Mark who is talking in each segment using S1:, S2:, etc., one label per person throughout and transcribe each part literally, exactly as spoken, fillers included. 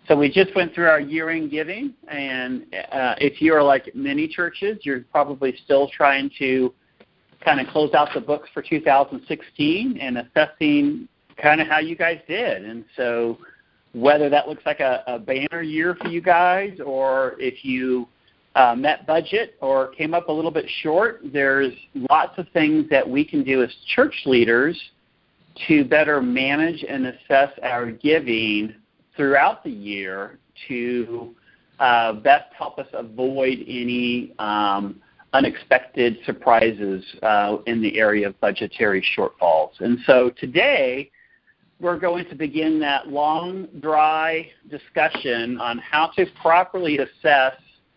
S1: So we just went through our year-end giving, and uh, if you're like many churches, you're probably still trying to kind of close out the books for two thousand sixteen and assessing kind of how you guys did. And so whether that looks like a, a banner year for you guys, or if you uh, met budget or came up a little bit short, there's lots of things that we can do as church leaders to better manage and assess our giving throughout the year to uh, best help us avoid any um, unexpected surprises uh, in the area of budgetary shortfalls. And so today we're going to begin that long, dry discussion on how to properly assess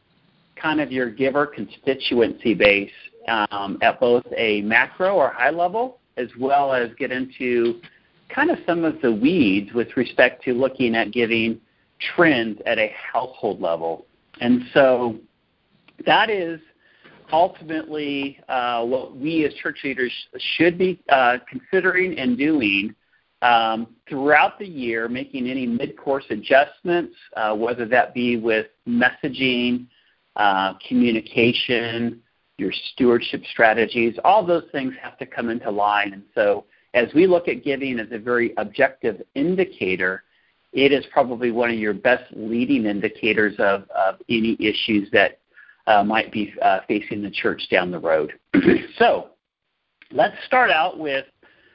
S1: kind of your giver constituency base um, at both a macro or high level, as well as get into kind of some of the weeds with respect to looking at giving trends at a household level. And so that is ultimately uh, what we as church leaders should be uh, considering and doing um, throughout the year, making any mid-course adjustments, uh, whether that be with messaging, uh, communication, your stewardship strategies. All those things have to come into line. And so as we look at giving as a very objective indicator, it is probably one of your best leading indicators of, of any issues that uh, might be uh, facing the church down the road. So let's start out with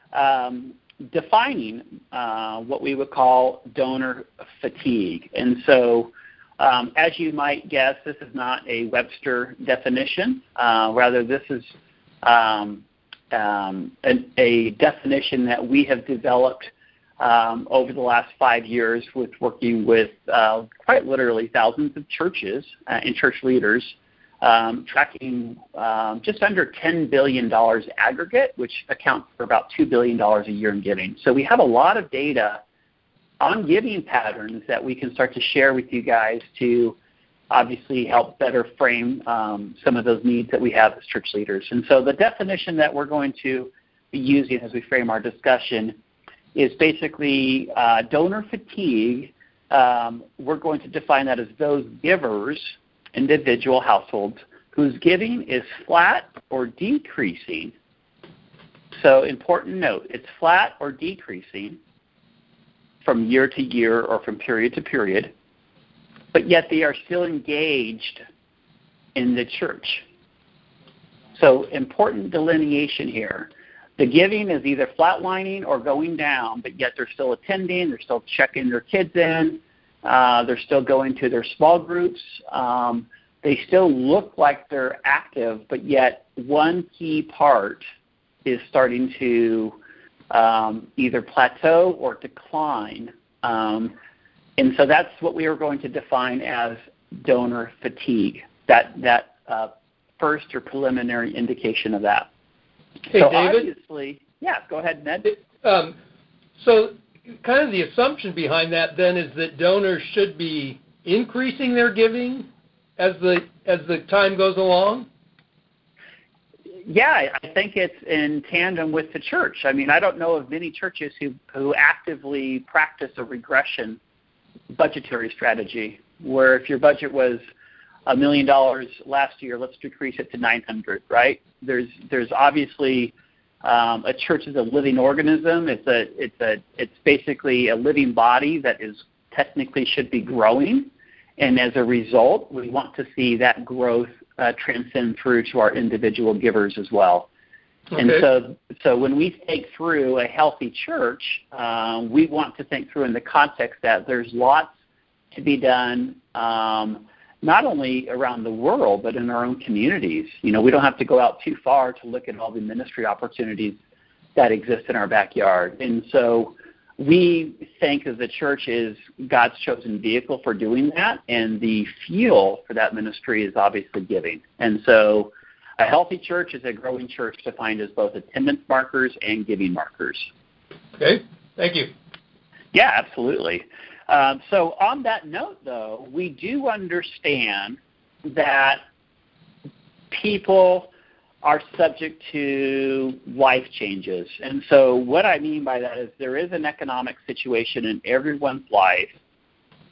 S1: um, defining uh, what we would call donor fatigue. And so um, as you might guess, this is not a Webster definition. Uh, rather, this is um, um, an, a definition that we have developed Um, over the last five years with working with uh, quite literally thousands of churches uh, and church leaders, um, tracking um, just under ten billion dollars aggregate, which accounts for about two billion dollars a year in giving. So we have a lot of data on giving patterns that we can start to share with you guys to obviously help better frame um, some of those needs that we have as church leaders. And so the definition that we're going to be using as we frame our discussion is basically uh, donor fatigue. Um, we're going to define that as those givers, individual households, whose giving is flat or decreasing. So important note, it's flat or decreasing from year to year or from period to period, but yet they are still engaged in the church. So important delineation here. The giving is either flatlining or going down, but yet they're still attending, they're still checking their kids in, uh, they're still going to their small groups. Um, they still look like they're active, but yet one key part is starting to um, either plateau or decline. Um, and so that's what we are going to define as donor fatigue, that, that uh, first or preliminary indication of that.
S2: Hey,
S1: so
S2: David?
S1: Obviously, yeah, go ahead, Ned.
S2: Um, so kind of the assumption behind that then is that donors should be increasing their giving as the as the time goes along?
S1: Yeah, I think it's in tandem with the church. I mean, I don't know of many churches who, who actively practice a regression budgetary strategy, where if your budget was a million dollars last year, let's decrease it to nine hundred, right? There's there's obviously um, a church is a living organism. It's a it's a it's basically a living body that is technically should be growing, and as a result, we want to see that growth uh, transcend through to our individual givers as well. Okay. And so so when we think through a healthy church, uh, we want to think through in the context that there's lots to be done. Um, not only around the world, but in our own communities. You know, we don't have to go out too far to look at all the ministry opportunities that exist in our backyard. And so we think that the church is God's chosen vehicle for doing that, and the fuel for that ministry is obviously giving. And so a healthy church is a growing church defined as both attendance markers and giving markers.
S2: Okay, thank you.
S1: Yeah, absolutely. Um, so on that note, though, we do understand that people are subject to life changes. And so what I mean by that is there is an economic situation in everyone's life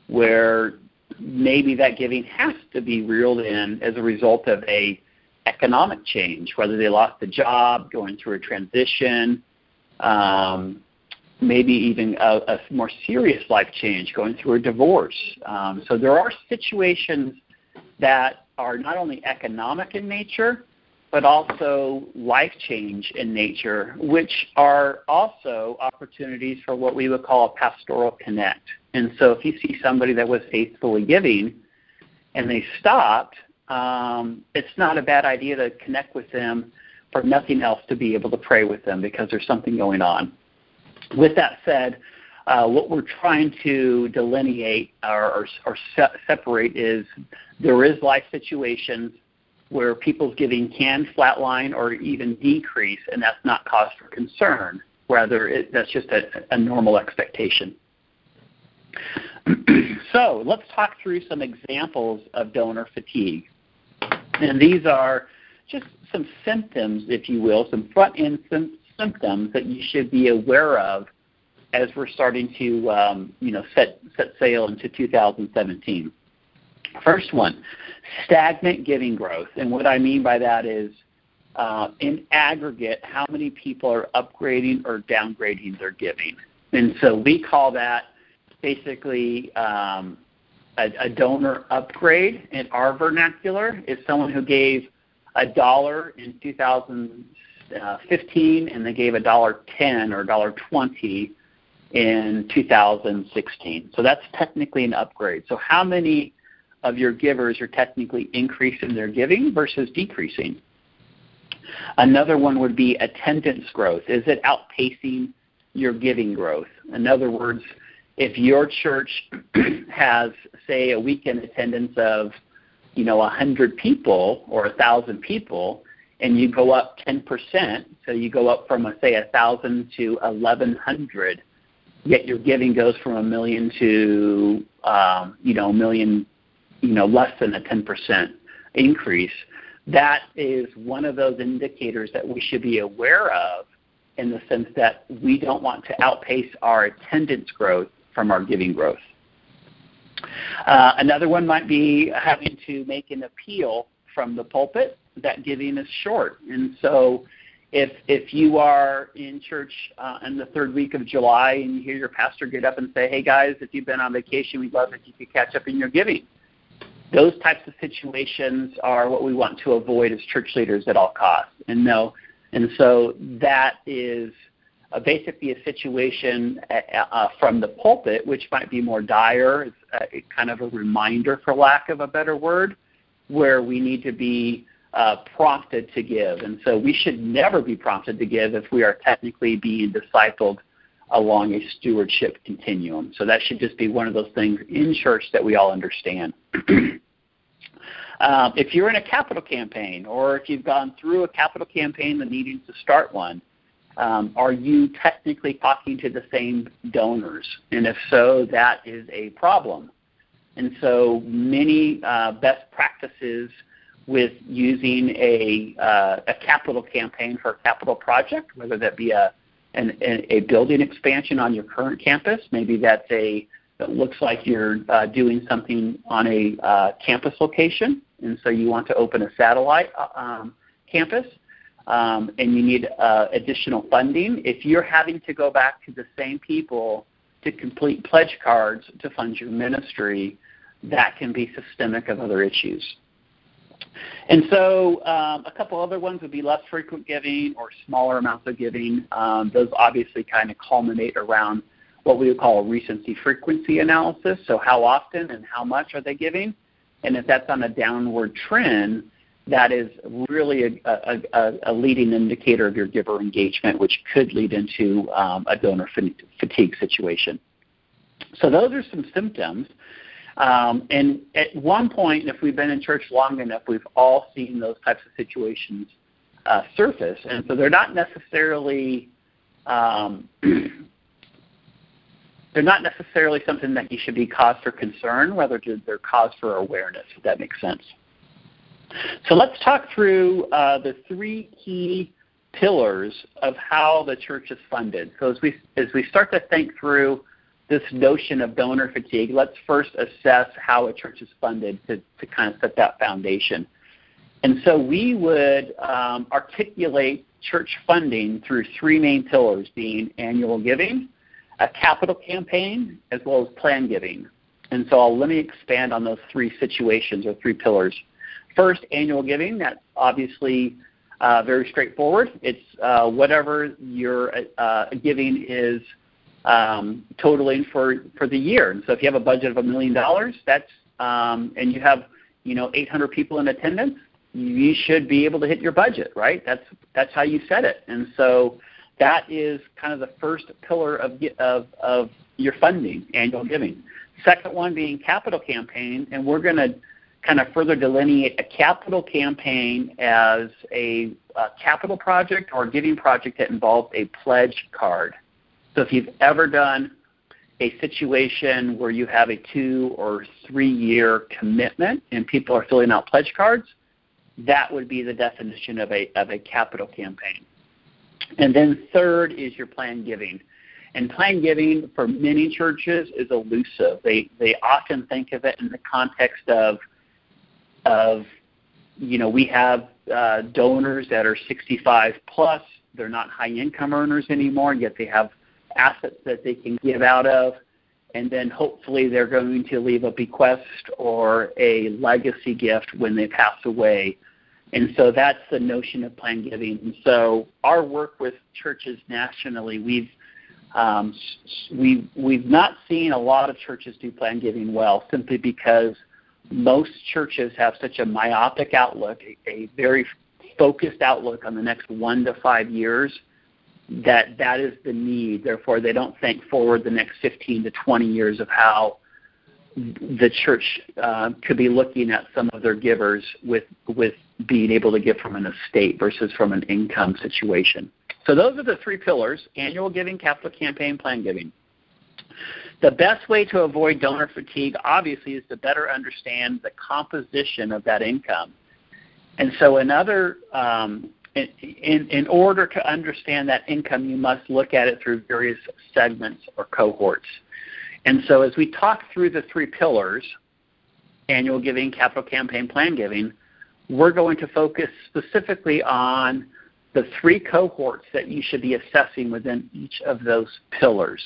S1: where maybe that giving has to be reeled in as a result of a economic change, whether they lost a job, going through a transition, um, maybe even a, a more serious life change, going through a divorce. Um, so there are situations that are not only economic in nature, but also life change in nature, which are also opportunities for what we would call a pastoral connect. And so if you see somebody that was faithfully giving and they stopped, um, it's not a bad idea to connect with them for nothing else, to be able to pray with them because there's something going on. With that said, uh, what we're trying to delineate or, or, or se- separate is there is life situations where people's giving can flatline or even decrease, and that's not cause for concern. Rather, it, that's just a, a normal expectation. So let's talk through some examples of donor fatigue. And these are just some symptoms, if you will, some front-end sim- symptoms that you should be aware of as we're starting to, um, you know, set, set sail into two thousand seventeen. First one, stagnant giving growth. And what I mean by that is, uh, in aggregate, how many people are upgrading or downgrading their giving. And so we call that basically um, a, a donor upgrade in our vernacular is someone who gave a dollar in two thousand fifteen and they gave a dollar ten or a dollar twenty in two thousand sixteen. So that's technically an upgrade. So how many of your givers are technically increasing their giving versus decreasing? Another one would be attendance growth. Is it outpacing your giving growth? In other words, if your church has, say, a weekend attendance of, you know, one hundred people or one thousand people, and you go up ten percent, so you go up from, say, one thousand to eleven hundred, yet your giving goes from a million to, um, you know, a million, you know, less than a ten percent increase, that is one of those indicators that we should be aware of, in the sense that we don't want to outpace our attendance growth from our giving growth. Uh, another one might be having to make an appeal from the pulpit that giving is short. And so if if you are in church uh, in the third week of July and you hear your pastor get up and say, hey guys, if you've been on vacation, we'd love if you could catch up in your giving. Those types of situations are what we want to avoid as church leaders at all costs. And no, and so that is uh, basically a situation uh, uh, from the pulpit, which might be more dire. It's uh, kind of a reminder, for lack of a better word, where we need to be uh, prompted to give. And so we should never be prompted to give if we are technically being discipled along a stewardship continuum. So that should just be one of those things in church that we all understand. Um, if you're in a capital campaign, or if you've gone through a capital campaign and needing to start one, um, are you technically talking to the same donors? And if so, that is a problem. And so many uh, best practices with using a, uh, a capital campaign for a capital project, whether that be a An, a building expansion on your current campus. Maybe that's a, it looks like you're uh, doing something on a uh, campus location, and so you want to open a satellite um, campus, um, and you need uh, additional funding. If you're having to go back to the same people to complete pledge cards to fund your ministry, that can be systemic of other issues. And so um, a couple other ones would be less frequent giving or smaller amounts of giving. Um, those obviously kind of culminate around what we would call a recency frequency analysis. So how often and how much are they giving? And if that's on a downward trend, that is really a, a, a leading indicator of your giver engagement, which could lead into um, a donor fatigue situation. So those are some symptoms. Um, and at one point, if we've been in church long enough, we've all seen those types of situations uh, surface. And so they're not necessarily um, they're not necessarily something that you should be cause for concern, whether they're cause for awareness, if that makes sense. So let's talk through uh, the three key pillars of how the church is funded. So as we as we start to think through this notion of donor fatigue, let's first assess how a church is funded to, to kind of set that foundation. And so we would um, articulate church funding through three main pillars, being annual giving, a capital campaign, as well as plan giving. And so I'll, let me expand on those three situations or three pillars. First, annual giving. That's obviously uh, very straightforward. It's uh, whatever your uh, giving is um, totaling for, for the year. And so if you have a budget of a million dollars, that's um, and you have you know eight hundred people in attendance, you should be able to hit your budget, right? That's that's how you set it. And so that is kind of the first pillar of of, of your funding, annual giving. Second one being capital campaign, and we're going to kind of further delineate a capital campaign as a, a capital project or a giving project that involves a pledge card. So if you've ever done a situation where you have a two or three year commitment and people are filling out pledge cards, that would be the definition of a of a capital campaign. And then third is your planned giving. And planned giving for many churches is elusive. They they often think of it in the context of of you know we have uh, donors that are sixty-five plus. They're not high income earners anymore, yet they have assets that they can give out of, and then hopefully they're going to leave a bequest or a legacy gift when they pass away. And so that's the notion of planned giving. And so our work with churches nationally, we've um, we we've not seen a lot of churches do planned giving well, simply because most churches have such a myopic outlook, a, a very focused outlook on the next one to five years, that that is the need. Therefore, they don't think forward the next fifteen to twenty years of how the church uh, could be looking at some of their givers with with being able to give from an estate versus from an income situation. So those are the three pillars: annual giving, capital campaign, plan giving. The best way to avoid donor fatigue, obviously, is to better understand the composition of that income. And so another um, In, in, in order to understand that income, you must look at it through various segments or cohorts. And so as we talk through the three pillars, annual giving, capital campaign, plan giving, we're going to focus specifically on the three cohorts that you should be assessing within each of those pillars.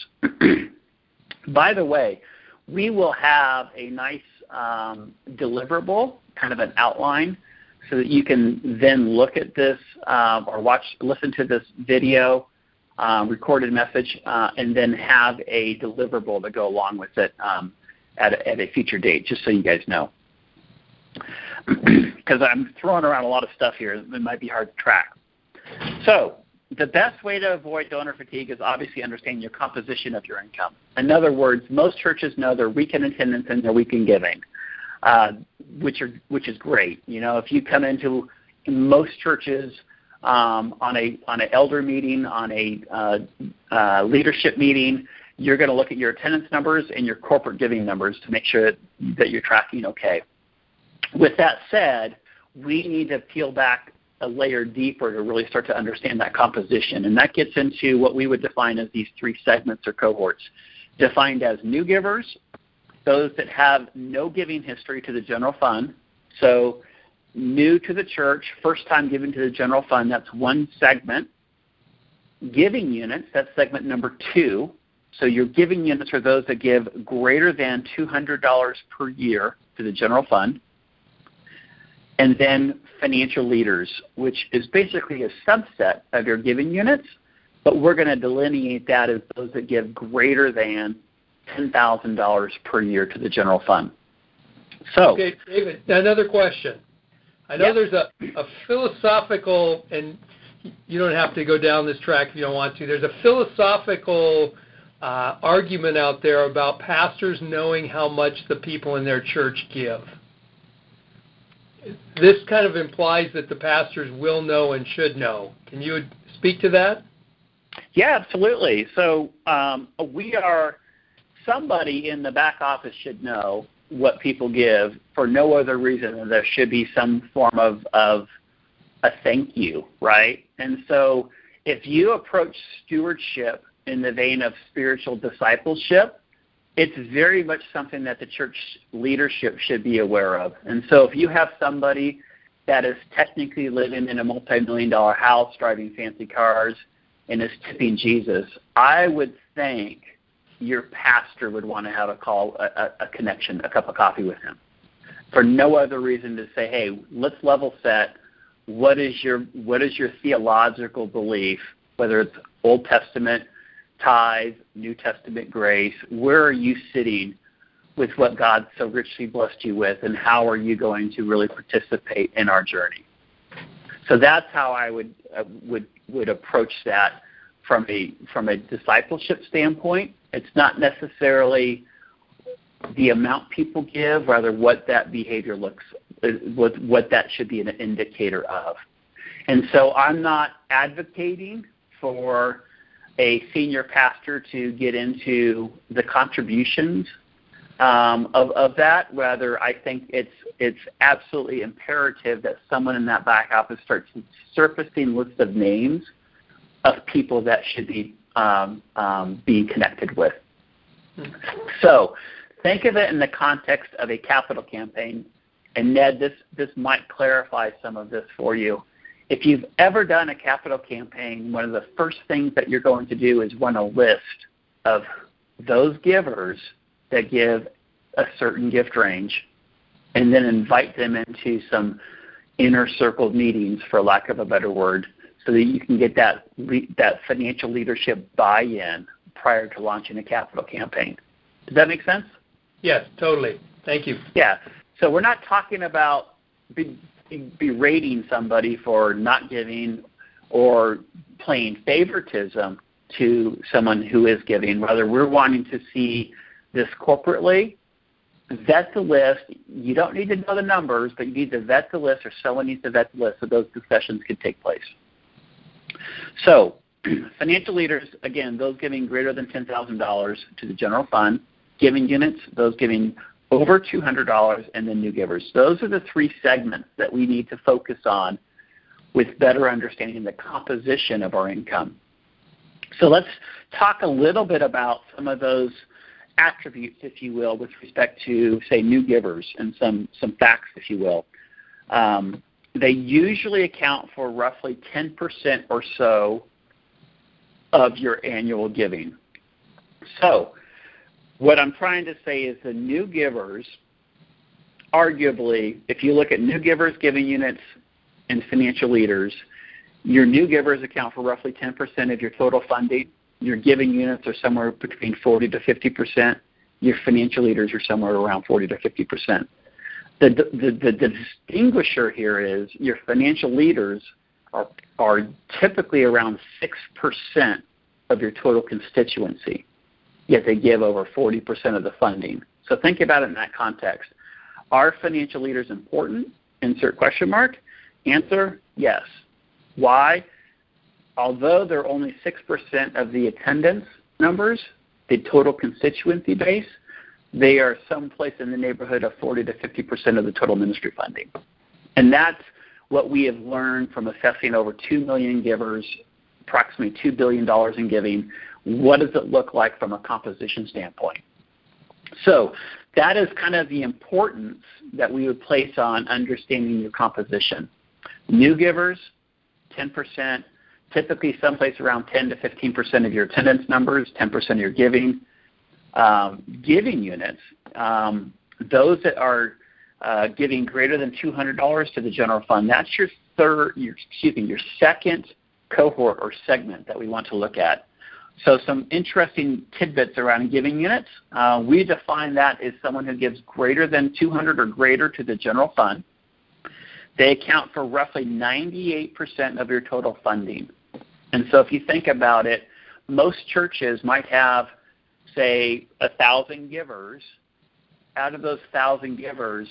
S1: By the way, we will have a nice um, deliverable, kind of an outline, so that you can then look at this um, or watch, listen to this video, um, recorded message, uh, and then have a deliverable to go along with it um, at, a, at a future date, just so you guys know. Because I'm throwing around a lot of stuff here. It might be hard to track. So the best way to avoid donor fatigue is obviously understanding your composition of your income. In other words, most churches know their weekend attendance and their weekend giving. Uh, which are which is great. You know, if you come into most churches um, on a on an elder meeting, on a uh, uh, leadership meeting, you're going to look at your attendance numbers and your corporate giving numbers to make sure that, that you're tracking okay. With that said, we need to peel back a layer deeper to really start to understand that composition, and that gets into what we would define as these three segments or cohorts, defined as new givers, those that have no giving history to the general fund. So new to the church, first time giving to the general fund, that's one segment. Giving units, that's segment number two. So your giving units are those that give greater than two hundred dollars per year to the general fund. And then financial leaders, which is basically a subset of your giving units, but we're going to delineate that as those that give greater than ten thousand dollars per year to the general fund. So,
S2: okay, David, another question. I know yep. there's a, a philosophical, and you don't have to go down this track if you don't want to, there's a philosophical uh, argument out there about pastors knowing how much the people in their church give. This kind of implies that the pastors will know and should know. Can you speak to that?
S1: Yeah, absolutely. So um, we are... Somebody in the back office should know what people give for no other reason than there should be some form of, of a thank you, right? And so if you approach stewardship in the vein of spiritual discipleship, it's very much something that the church leadership should be aware of. And so if you have somebody that is technically living in a multi-million dollar house, driving fancy cars, and is tipping Jesus, I would think your pastor would want to have a call, a, a connection, a cup of coffee with him, for no other reason to say, hey, let's level set. What is your what is your theological belief, whether it's Old Testament, tithe, New Testament grace? Where are you sitting with what God so richly blessed you with, and how are you going to really participate in our journey? So that's how I would uh, would would approach that from a from a discipleship standpoint. It's not necessarily the amount people give, rather what that behavior looks, what what that should be an indicator of. And so I'm not advocating for a senior pastor to get into the contributions um, of, of that. Rather, I think it's it's absolutely imperative that someone in that back office starts surfacing lists of names of people that should be um, um, being connected with. So think of it in the context of a capital campaign. And Ned, this, this might clarify some of this for you. If you've ever done a capital campaign, one of the first things that you're going to do is run a list of those givers that give a certain gift range, and then invite them into some inner circle meetings, for lack of a better word, so that you can get that that financial leadership buy-in prior to launching a capital campaign. Does that make sense?
S2: Yes, totally. Thank you.
S1: Yeah. So we're not talking about be, berating somebody for not giving or playing favoritism to someone who is giving. Rather, we're wanting to see this corporately. Vet the list. You don't need to know the numbers, but you need to vet the list, or someone needs to vet the list so those discussions can take place. So financial leaders, again, those giving greater than ten thousand dollars to the general fund, giving units, those giving over two hundred dollars, and then new givers. Those are the three segments that we need to focus on with better understanding the composition of our income. So let's talk a little bit about some of those attributes, if you will, with respect to, say, new givers, and some, some facts, if you will. Um, they usually account for roughly ten percent or so of your annual giving. So what I'm trying to say is the new givers, arguably, if you look at new givers, giving units, and financial leaders, your new givers account for roughly ten percent of your total funding. Your giving units are somewhere between forty to fifty percent. Your financial leaders are somewhere around forty to fifty percent. The, the, the, the distinguisher here is your financial leaders are, are typically around six percent of your total constituency, yet they give over forty percent of the funding. So think about it in that context. Are financial leaders important? Insert question mark. Answer, yes. Why? Although they're only six percent of the attendance numbers, the total constituency base, they are someplace in the neighborhood of forty to fifty percent of the total ministry funding. And that's what we have learned from assessing over two million givers, approximately two billion dollars in giving. What does it look like from a composition standpoint? So that is kind of the importance that we would place on understanding your composition. New givers, ten percent, typically someplace around ten to fifteen percent of your attendance numbers, ten percent of your giving. Um, giving units, um, those that are uh, giving greater than two hundred dollars to the general fund, that's your third, your, excuse me, your second cohort or segment that we want to look at. So some interesting tidbits around giving units. Uh, we define that as someone who gives greater than two hundred or greater to the general fund. They account for roughly ninety-eight percent of your total funding. And so if you think about it, most churches might have, say, one thousand givers. Out of those one thousand givers,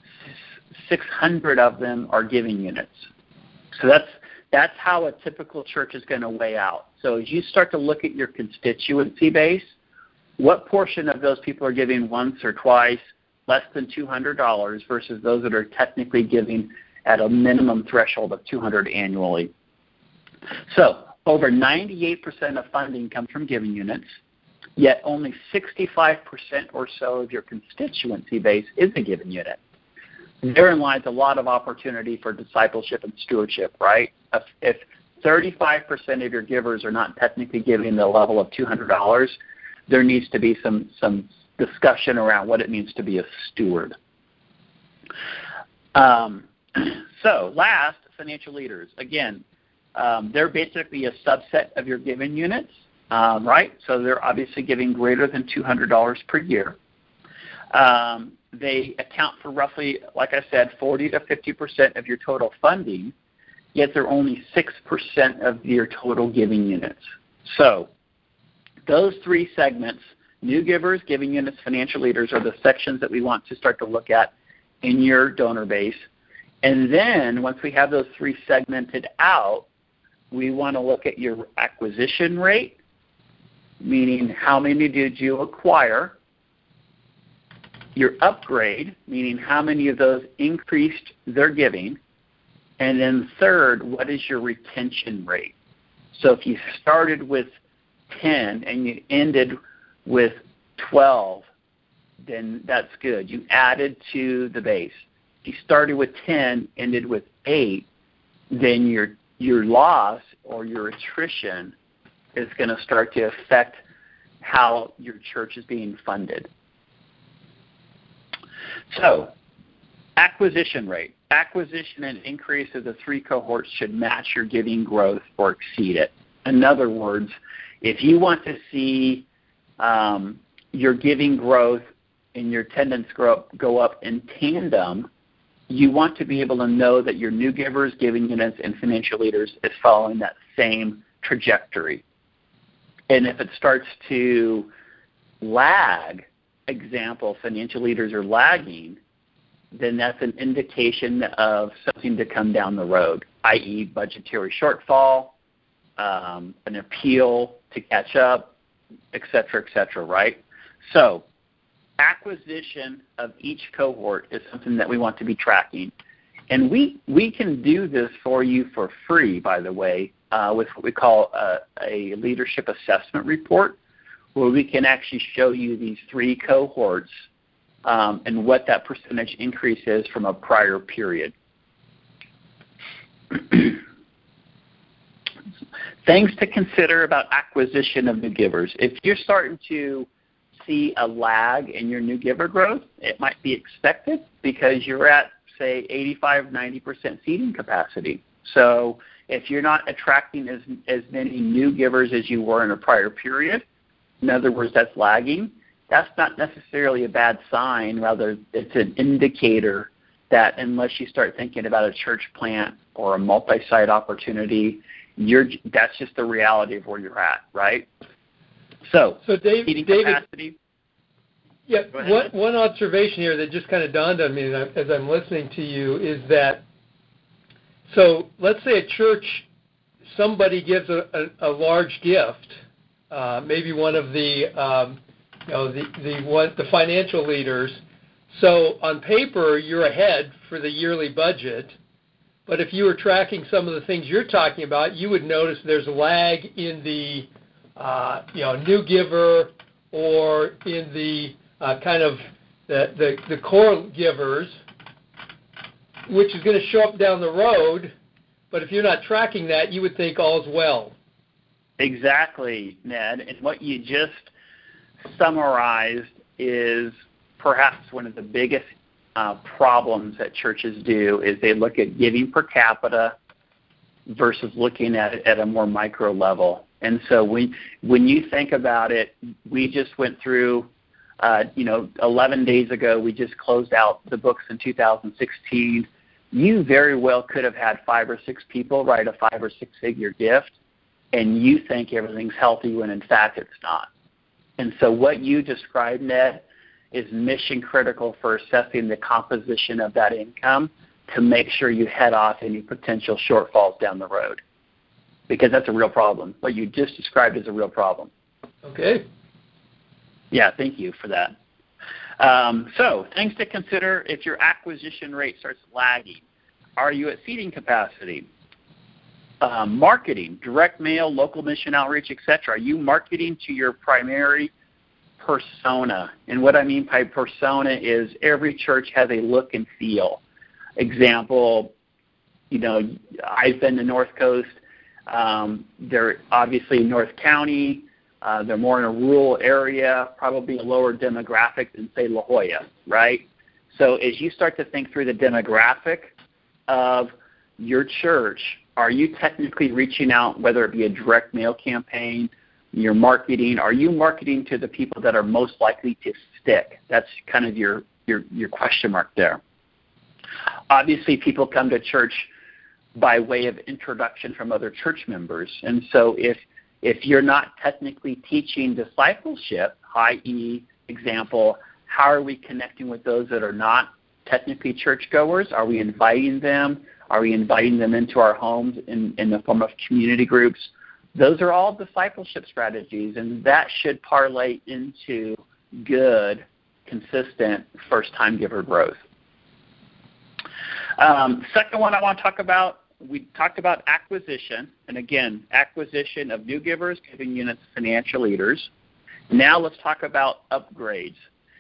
S1: six hundred of them are giving units. So that's that's how a typical church is going to weigh out. So as you start to look at your constituency base, what portion of those people are giving once or twice, less than two hundred dollars, versus those that are technically giving at a minimum threshold of two hundred dollars annually? So over ninety-eight percent of funding comes from giving units. yet only sixty-five percent or so of your constituency base is a giving unit. Therein lies a lot of opportunity for discipleship and stewardship, right? If, if thirty-five percent of your givers are not technically giving the level of two hundred dollars, there needs to be some, some discussion around what it means to be a steward. Um, so last, financial leaders. Again, um, they're basically a subset of your giving units, um, right? So they're obviously giving greater than two hundred dollars per year. Um, they account for roughly, like I said, forty to fifty percent of your total funding, yet they're only six percent of your total giving units. So those three segments, new givers, giving units, financial leaders, are the sections that we want to start to look at in your donor base. And then once we have those three segmented out, we want to look at your acquisition rate, meaning how many did you acquire, your upgrade, meaning how many of those increased their giving, and then third, what is your retention rate? So if you started with ten and you ended with twelve, then that's good. You added to the base. If you started with ten, ended with eight, then your your loss or your attrition is going to start to affect how your church is being funded. So, acquisition rate. Acquisition and increase of the three cohorts should match your giving growth or exceed it. In other words, if you want to see um, your giving growth and your attendance grow, go up in tandem, you want to be able to know that your new givers, giving units, and financial leaders is following that same trajectory. And if it starts to lag, example, financial leaders are lagging, then that's an indication of something to come down the road, that is budgetary shortfall, um, an appeal to catch up, et cetera, et cetera, right? So acquisition of each cohort is something that we want to be tracking. And we, we can do this for you for free, by the way, uh, with what we call a, a leadership assessment report, where we can actually show you these three cohorts um, and what that percentage increase is from a prior period. Things to consider about acquisition of new givers. If you're starting to see a lag in your new giver growth, it might be expected because you're at, say, eighty-five, ninety percent seating capacity. So if you're not attracting as, as many new givers as you were in a prior period, in other words, that's lagging, that's not necessarily a bad sign. Rather, it's an indicator that unless you start thinking about a church plant or a multi-site opportunity, you're, that's just the reality of where you're at, right? So,
S2: so Dave,
S1: seating
S2: David,
S1: capacity.
S2: Yeah, one, one observation here that just kind of dawned on me as I'm listening to you is that, so let's say a church, somebody gives a, a, a large gift, uh, maybe one of the, um, you know, the the, one, the financial leaders. So on paper, you're ahead for the yearly budget. But if you were tracking some of the things you're talking about, you would notice there's a lag in the, uh, you know, new giver or in the uh, kind of the, the, the core givers, which is going to show up down the road. But if you're not tracking that, you would think all's well.
S1: Exactly, Ned. And what you just summarized is perhaps one of the biggest uh, problems that churches do is they look at giving per capita versus looking at it at a more micro level. And so when, when you think about it, we just went through, uh, you know, eleven days ago, we just closed out the books in two thousand sixteen. You very well could have had five or six people write a five or six figure gift, and you think everything's healthy when in fact it's not. And so what you described, Ned, is mission critical for assessing the composition of that income to make sure you head off any potential shortfalls down the road, because that's a real problem. What you just described is a real problem.
S2: Okay.
S1: Yeah, thank you for that. Um, so things to consider if your acquisition rate starts lagging. Are you at seating capacity? Um, marketing, direct mail, local mission outreach, et cetera. Are you marketing to your primary persona. And what I mean by persona is every church has a look and feel. Example, you know, I've been to North Coast. Um, they're obviously North County. Uh, they're more in a rural area, probably a lower demographic than, say, La Jolla, right? So as you start to think through the demographic of your church, are you technically reaching out, whether it be a direct mail campaign, your marketing, are you marketing to the people that are most likely to stick? That's kind of your, your, your question mark there. Obviously, people come to church by way of introduction from other church members. And so if if you're not technically teaching discipleship, that is, example, how are we connecting with those that are not technically churchgoers? Are we inviting them? Are we inviting them into our homes in, in the form of community groups? Those are all discipleship strategies, and that should parlay into good, consistent, first-time giver growth. Um, second one I want to talk about, we talked about acquisition, and again, acquisition of new givers, giving units, financial leaders. Now let's talk about upgrades.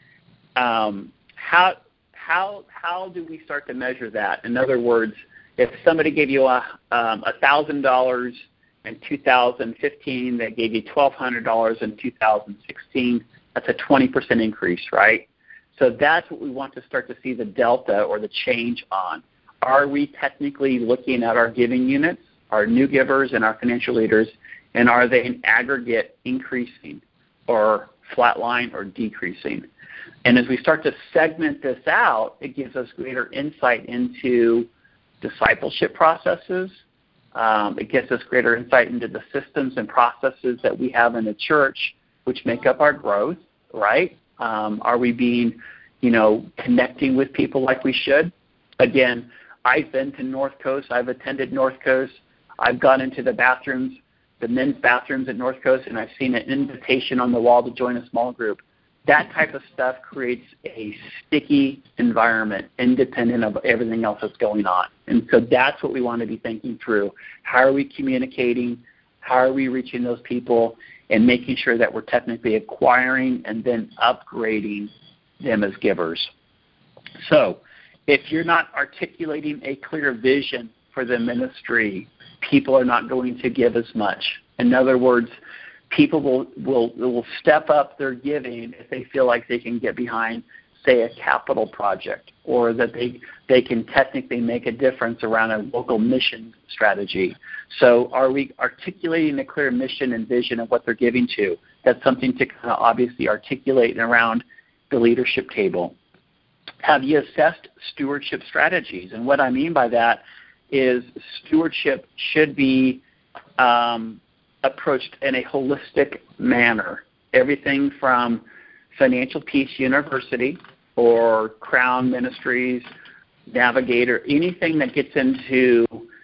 S1: Um, how how how do we start to measure that? In other words, if somebody gave you a um, one thousand dollars in two thousand fifteen, they gave you twelve hundred dollars in two thousand sixteen, that's a twenty percent increase, right? So that's what we want to start to see the delta or the change on. Are we technically looking at our giving units, our new givers, and our financial leaders, and are they in aggregate increasing or flatline or decreasing? And as we start to segment this out, it gives us greater insight into discipleship processes. Um, it gives us greater insight into the systems and processes that we have in the church, which make up our growth, right? Um, are we being, you know, connecting with people like we should? Again, I've been to North Coast. I've attended North Coast. I've gone into the bathrooms, the men's bathrooms at North Coast, and I've seen an invitation on the wall to join a small group. That type of stuff creates a sticky environment independent of everything else that's going on. And so that's what we want to be thinking through. How are we communicating? How are we reaching those people and making sure that we're technically acquiring and then upgrading them as givers? So if you're not articulating a clear vision for the ministry, people are not going to give as much. In other words, people will, will, will step up their giving if they feel like they can get behind, say, a capital project, or that they, they can technically make a difference around a local mission strategy. So are we articulating a clear mission and vision of what they're giving to? That's something to kind of obviously articulate around the leadership table. Have you assessed stewardship strategies? And what I mean by that is stewardship should be um, approached in a holistic manner. Everything from Financial Peace University or Crown Ministries, Navigator, anything that gets into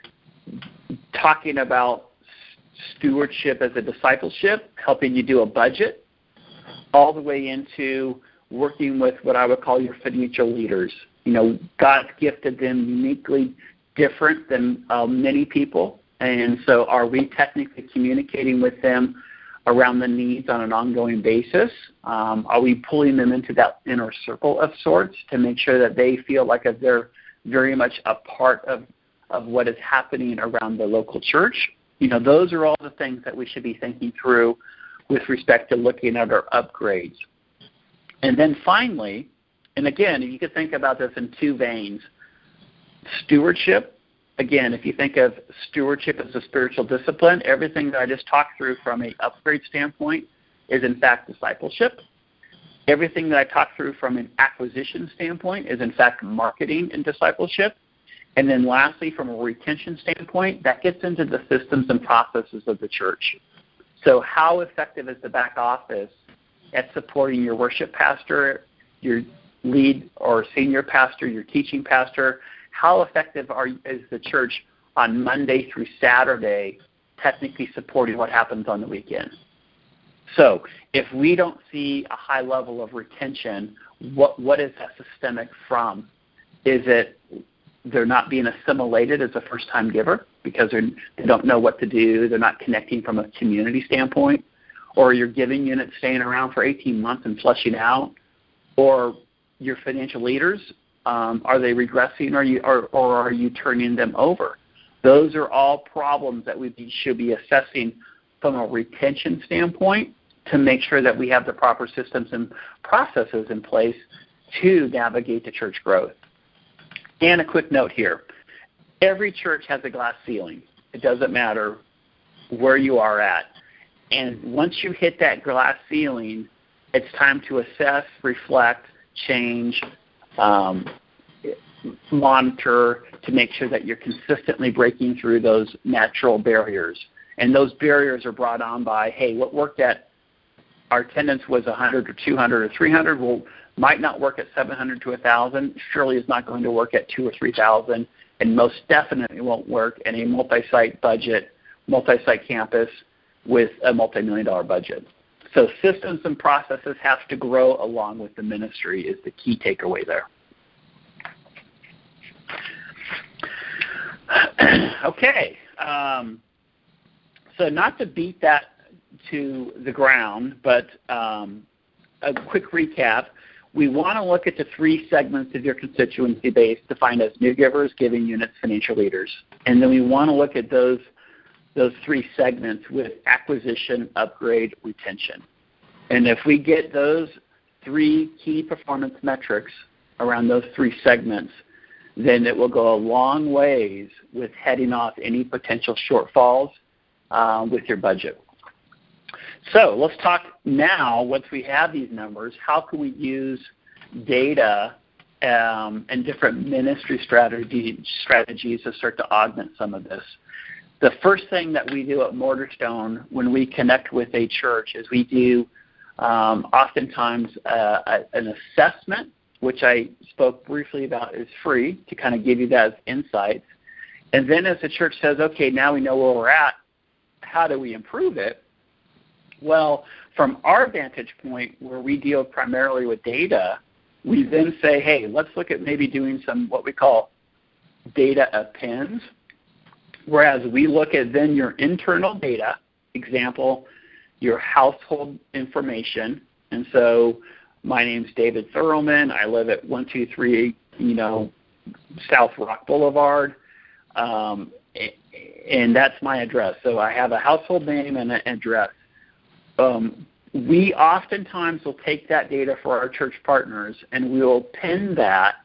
S1: talking about stewardship as a discipleship, helping you do a budget, all the way into working with what I would call your financial leaders. You know, God's gifted them uniquely different than uh, many people. And so are we technically communicating with them around the needs on an ongoing basis? Um, are we pulling them into that inner circle of sorts to make sure that they feel like they're very much a part of, of what is happening around the local church? You know, those are all the things that we should be thinking through with respect to looking at our upgrades. And then finally, and again, you could think about this in two veins. Stewardship, again, if you think of stewardship as a spiritual discipline, everything that I just talked through from an upgrade standpoint is in fact discipleship. Everything that I talked through from an acquisition standpoint is in fact marketing and discipleship. And then lastly, from a retention standpoint, that gets into the systems and processes of the church. So how effective is the back office at supporting your worship pastor, your lead or senior pastor, your teaching pastor? How effective are, is the church on Monday through Saturday technically supporting what happens on the weekend? So if we don't see a high level of retention, what what is that systemic from? Is it they're not being assimilated as a first-time giver because they're, they don't know what to do, they're not connecting from a community standpoint? or your giving unit staying around for eighteen months and flushing out, or your financial leaders, um, are they regressing, or, you, or, or are you turning them over? Those are all problems that we should be assessing from a retention standpoint to make sure that we have the proper systems and processes in place to navigate the church growth. And a quick note here. Every church has a glass ceiling. It doesn't matter where you are at. And once you hit that glass ceiling, it's time to assess, reflect, change, um, monitor to make sure that you're consistently breaking through those natural barriers. And those barriers are brought on by, hey, what worked at our attendance was one hundred or two hundred or three hundred, well, might not work at seven hundred to one thousand, surely is not going to work at two or three thousand, and most definitely won't work in a multi-site budget, multi-site campus with a multi-million dollar budget. So systems and processes have to grow along with the ministry is the key takeaway there. Okay. Um, so not to beat that to the ground, but um, a quick recap. We want to look at the three segments of your constituency base defined as new givers, giving units, financial leaders. And then we want to look at those those three segments with acquisition, upgrade, retention. And if we get those three key performance metrics around those three segments, then it will go a long ways with heading off any potential shortfalls uh, with your budget. So let's talk now, once we have these numbers, how can we use data um, and different ministry strategy, strategies to start to augment some of this. The first thing that we do at Mortarstone when we connect with a church is we do um, oftentimes uh, a, an assessment, which I spoke briefly about is free to kind of give you that as insights. And then as the church says, okay, now we know where we're at, how do we improve it? Well, from our vantage point where we deal primarily with data, we then say, hey, let's look at maybe doing some what we call data appends, whereas we look at then your internal data, example, your household information. And so my name's David Thurlman. I live at one two three, you know, South Rock Boulevard, um, and that's my address. So I have a household name and an address. Um, we oftentimes will take that data for our church partners and we will pin that,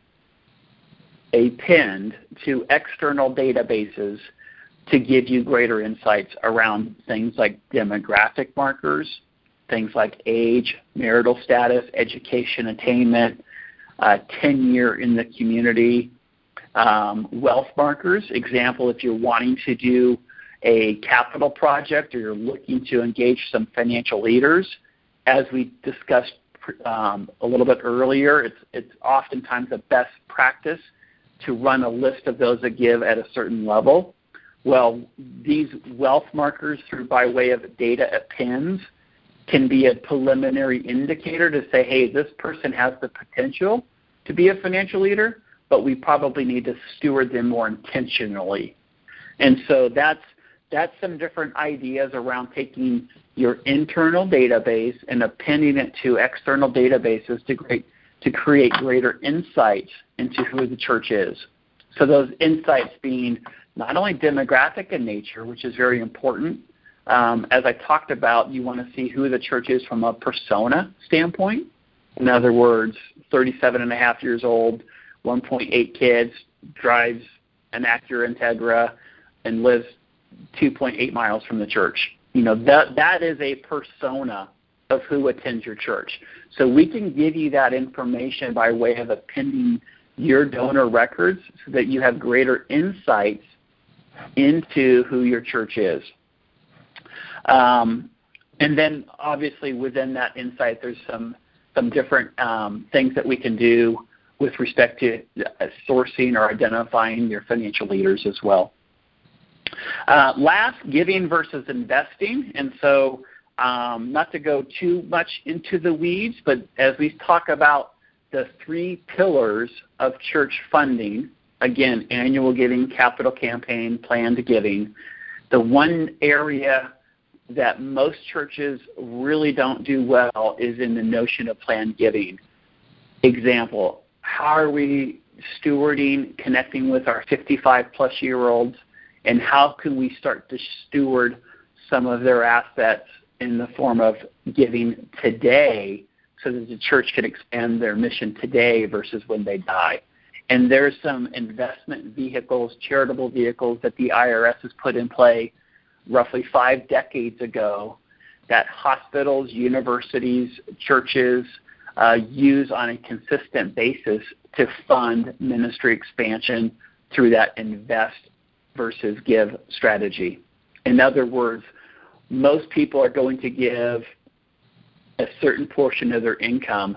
S1: append to external databases to give you greater insights around things like demographic markers, things like age, marital status, education attainment, uh, tenure in the community, um, wealth markers. Example, if you're wanting to do a capital project or you're looking to engage some financial leaders, as we discussed um, a little bit earlier, it's, it's oftentimes a best practice to run a list of those that give at a certain level. Well, these wealth markers through by way of data appends can be a preliminary indicator to say, hey, this person has the potential to be a financial leader, but we probably need to steward them more intentionally. And so that's that's some different ideas around taking your internal database and appending it to external databases to create, to create greater insights into who the church is. So those insights being not only demographic in nature, which is very important. Um, as I talked about, you want to see who the church is from a persona standpoint. In other words, thirty-seven and a half years old, one point eight kids, drives an Acura Integra, and lives two point eight miles from the church. You know, that that is a persona of who attends your church. So we can give you that information by way of appending your donor records so that you have greater insights into who your church is. Um, and then obviously within that insight, there's some, some different um, things that we can do with respect to uh, sourcing or identifying your financial leaders as well. Uh, last, giving versus investing. And so um, not to go too much into the weeds, but as we talk about the three pillars of church funding, again, annual giving, capital campaign, planned giving, the one area that most churches really don't do well is in the notion of planned giving. Example, how are we stewarding, connecting with our fifty-five plus year olds, and how can we start to steward some of their assets in the form of giving today so that the church can expand their mission today versus when they die. And there's some investment vehicles, charitable vehicles that the I R S has put in play roughly five decades ago that hospitals, universities, churches uh, use on a consistent basis to fund ministry expansion through that invest versus give strategy. In other words, most people are going to give a certain portion of their income.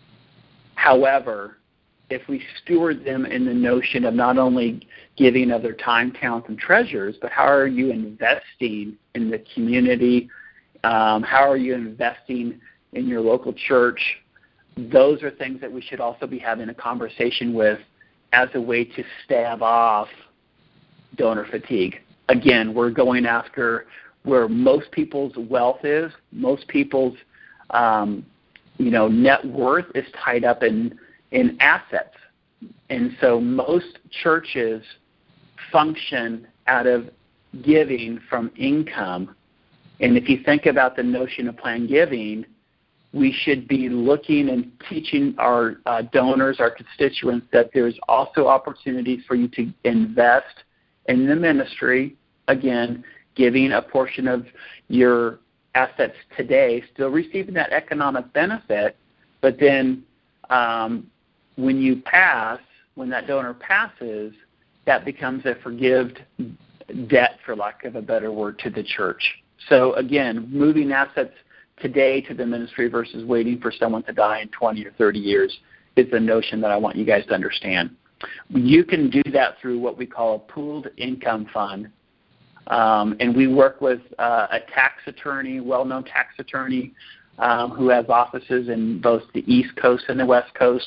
S1: However, if we steward them in the notion of not only giving of their time, talent, and treasures, but how are you investing in the community? Um, how are you investing in your local church? Those are things that we should also be having a conversation with as a way to stave off donor fatigue. Again, we're going after where most people's wealth is, most people's um, you know, net worth is tied up in, in assets. And so most churches function out of giving from income. And if you think about the notion of planned giving, we should be looking and teaching our uh, donors, our constituents, that there's also opportunities for you to invest in the ministry, again, giving a portion of your assets today, still receiving that economic benefit, but then um, when you pass, when that donor passes, that becomes a forgived debt, for lack of a better word, to the church. So again, moving assets today to the ministry versus waiting for someone to die in twenty or thirty years is the notion that I want you guys to understand. You can do that through what we call a pooled income fund. Um, and we work with uh, a tax attorney, well-known tax attorney, um, who has offices in both the East Coast and the West Coast,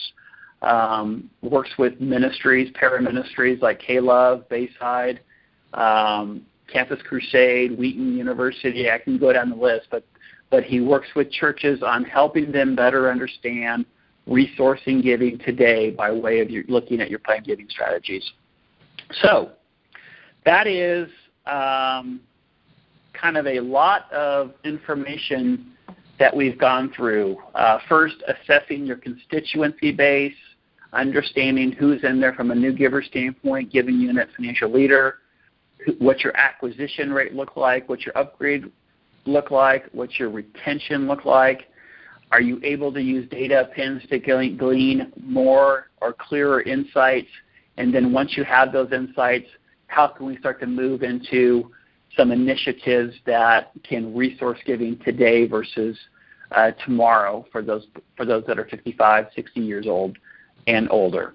S1: um, works with ministries, para-ministries like K-Love, Bayside, um, Campus Crusade, Wheaton University. I can go down the list, but, but he works with churches on helping them better understand resourcing giving today by way of your, looking at your planned giving strategies. So that is Um, kind of a lot of information that we've gone through. Uh, first, assessing your constituency base, understanding who's in there from a new giver standpoint, giving unit, financial leader, what your acquisition rate look like, what your upgrade look like, what your retention look like. Are you able to use data pins to glean more or clearer insights? And then once you have those insights, how can we start to move into some initiatives that can resource giving today versus uh, tomorrow for those for those that are fifty-five, sixty years old and older?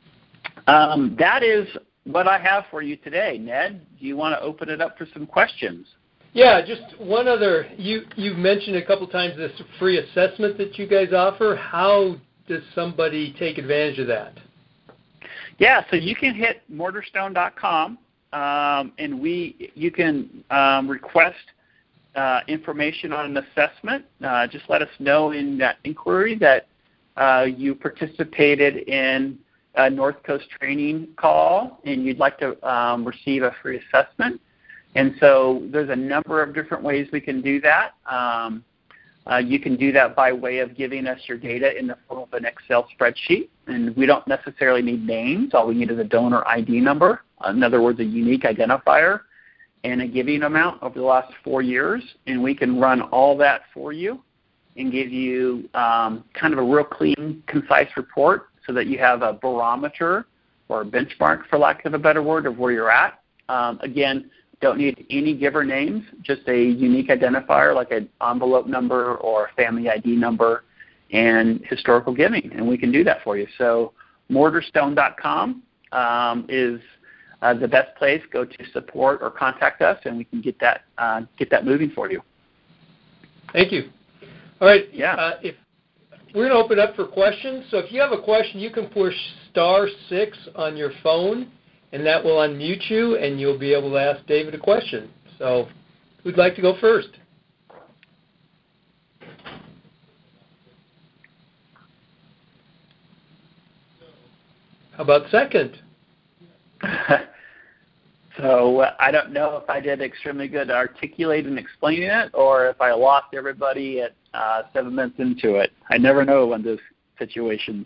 S1: Um, that is what I have for you today. Ned, do you want to open it up for some questions?
S2: Yeah, just one other. You, you've mentioned a couple times this free assessment that you guys offer. How does somebody take advantage of that?
S1: Yeah, so you can hit mortarstone dot com, um, and we you can um, request uh, information on an assessment. Uh, just let us know in that inquiry that uh, you participated in a North Coast training call and you'd like to um, receive a free assessment. And so there's a number of different ways we can do that. Um, Uh, you can do that by way of giving us your data in the form of an Excel spreadsheet, and we don't necessarily need names. All we need is a donor I D number, in other words, a unique identifier, and a giving amount over the last four years, and we can run all that for you and give you um, kind of a real clean, concise report so that you have a barometer or a benchmark, for lack of a better word, of where you're at. Um, again, don't need any giver names, just a unique identifier like an envelope number or a family I D number and historical giving, and we can do that for you. So mortarstone dot com um, is uh, the best place. Go to support or contact us, and we can get that uh, get that moving for you.
S2: Thank you. All right.
S1: Yeah.
S2: Uh, if we're going to open up for questions. So if you have a question, you can push star six on your phone, and that will unmute you, and you'll be able to ask David a question. So who'd like to go first? How about second?
S1: So uh, I don't know if I did extremely good at articulating and explaining it, or if I lost everybody at uh, seven minutes into it. I never know in those situations.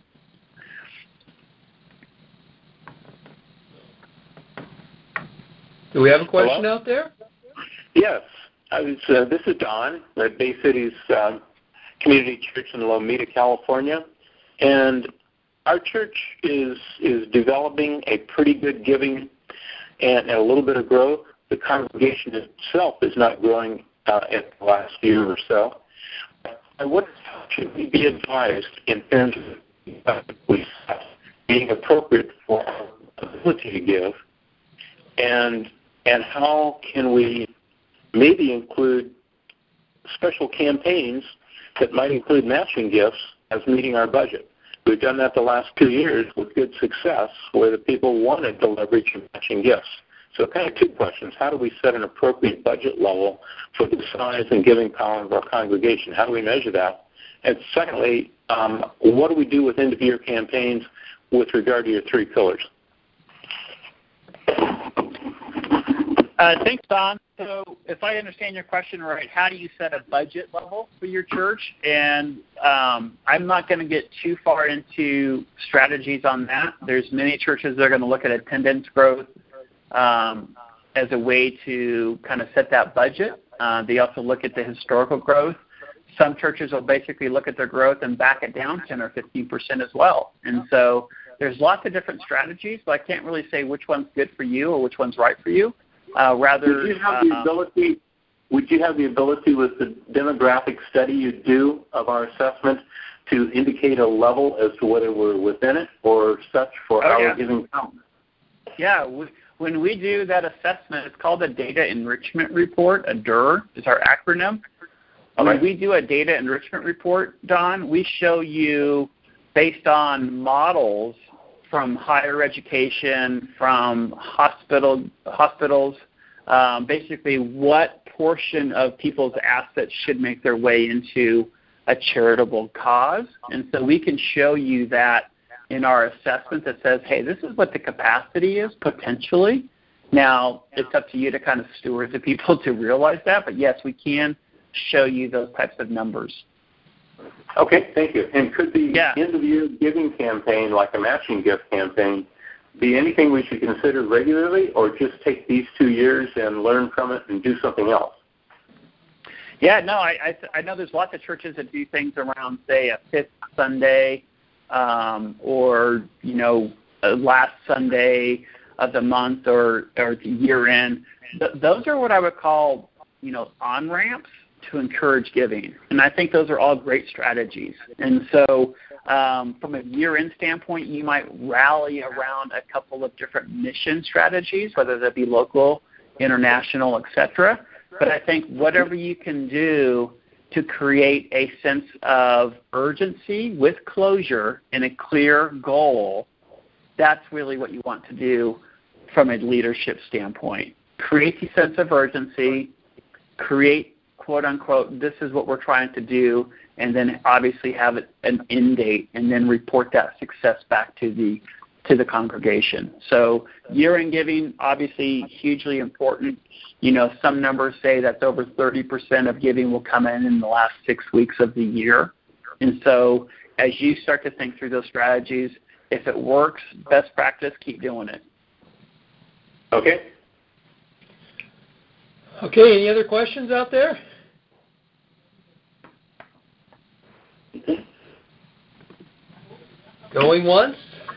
S2: Do we have a question
S3: Hello?
S2: out there?
S3: Yes. I was, uh, this is Don at Bay Cities um, Community Church in Lomita, California. And our church is is developing a pretty good giving and, and a little bit of growth. The congregation itself is not growing uh, in the last year or so. And what should we be advised in terms of uh, being appropriate for our ability to give, and and how can we maybe include special campaigns that might include matching gifts as meeting our budget? We've done that the last two years with good success, where the people wanted to leverage matching gifts. So kind of two questions. How do we set an appropriate budget level for the size and giving power of our congregation? How do we measure that? And secondly, um, what do we do with end-of-year campaigns with regard to your three pillars?
S1: Uh, thanks, Don. So if I understand your question right, how do you set a budget level for your church? And um, I'm not going to get too far into strategies on that. There's many churches that are going to look at attendance growth um, as a way to kind of set that budget. Uh, they also look at the historical growth. Some churches will basically look at their growth and back it down ten or fifteen percent as well. And so there's lots of different strategies, but I can't really say which one's good for you or which one's right for you. Uh, rather,
S3: would you have the ability? Would you have the ability with the demographic study you do of our assessment to indicate a level as to whether we're within it or such for
S1: oh,
S3: our
S1: yeah.
S3: giving count?
S1: Yeah, we, when we do that assessment, it's called a Data Enrichment Report. A D E R is our acronym.
S3: All
S1: when
S3: right.
S1: we do a Data Enrichment Report, Don, we show you based on models from higher education, from hospital hospitals, um, basically what portion of people's assets should make their way into a charitable cause. And so we can show you that in our assessment that says, hey, this is what the capacity is potentially. Now, it's up to you to kind of steward the people to realize that, but yes, we can show you those types of numbers.
S3: Okay, thank you. And could the
S1: yeah.
S3: end-of-year giving campaign, like a matching gift campaign, be anything we should consider regularly, or just take these two years and learn from it and do something else?
S1: Yeah, no, I I, I know there's lots of churches that do things around, say, a fifth Sunday um, or, you know, a last Sunday of the month or, or the year end. Th- those are what I would call, you know, on-ramps to encourage giving. And I think those are all great strategies. And so um, from a year-end standpoint, you might rally around a couple of different mission strategies, whether that be local, international, et cetera. But I think whatever you can do to create a sense of urgency with closure and a clear goal, that's really what you want to do from a leadership standpoint. Create the sense of urgency, create quote unquote, this is what we're trying to do, and then obviously have it an end date, and then report that success back to the to the congregation. So year-end giving, obviously hugely important. You know, some numbers say that's over thirty percent of giving will come in in the last six weeks of the year. And so as you start to think through those strategies, if it works, best practice, keep doing it.
S3: Okay.
S2: Okay, any other questions out there? Going once?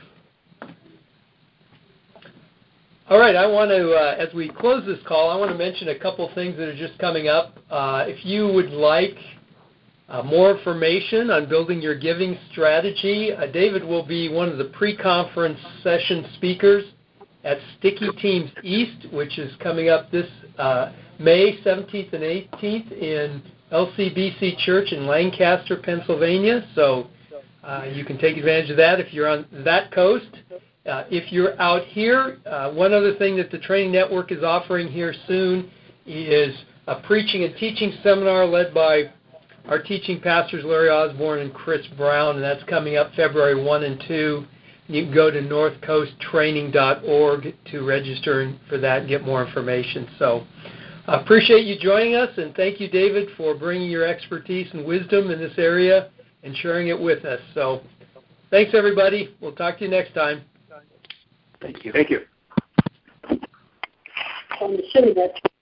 S2: All right, I want to, uh, as we close this call, I want to mention a couple things that are just coming up. Uh, if you would like uh, more information on building your giving strategy, uh, David will be one of the pre-conference session speakers at Sticky Teams East, which is coming up this uh, May seventeenth and eighteenth in L C B C Church in Lancaster, Pennsylvania. So uh, you can take advantage of that if you're on that coast. Uh, if you're out here, uh, one other thing that the Training Network is offering here soon is a preaching and teaching seminar led by our teaching pastors Larry Osborne and Chris Brown, and that's coming up February first and second. You can go to north coast training dot org to register for that and get more information. So I appreciate you joining us, and thank you, David, for bringing your expertise and wisdom in this area and sharing it with us. So thanks, everybody. We'll talk to you next time.
S1: Thank you.
S3: Thank you.